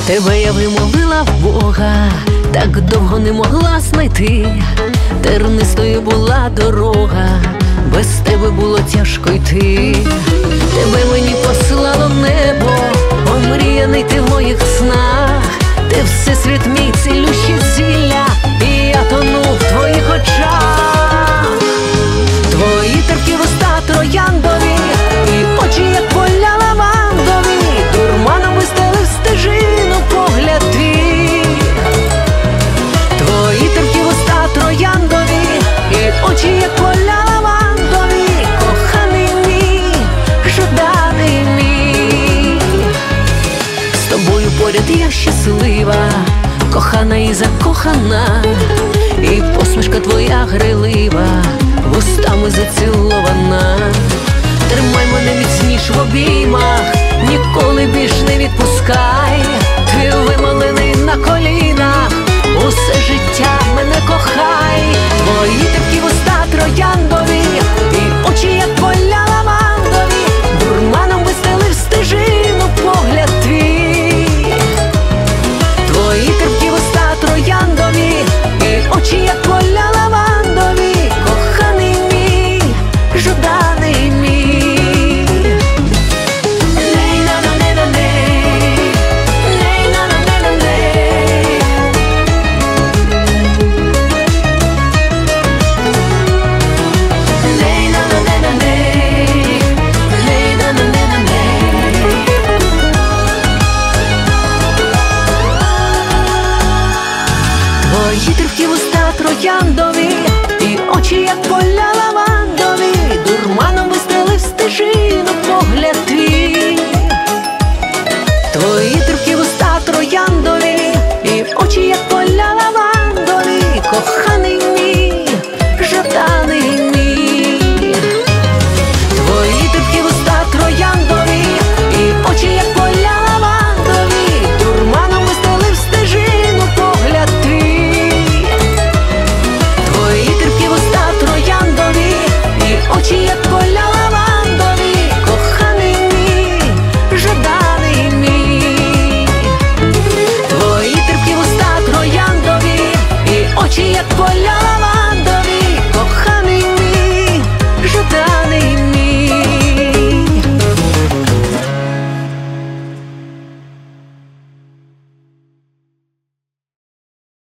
Тебе я вимолила в Бога, так довго не могла знайти. Тернистою була дорога, без тебе було тяжко йти. Тебе мені посилало небо, омріяний ти в моїх снах. Ти всесвіт мій, цілющі зілля, і я тону в твоїх очах. Твої терпкі вуста трояндові, і очі, як поля лавандові, дурманом вистелив стежину погляд твій. Твої терпкі вуста трояндові, і очі, як поля лавандові, коханий мій, жаданий мій. З тобою поряд я щаслива, кохана і закохана, і посмішка твоя грайлива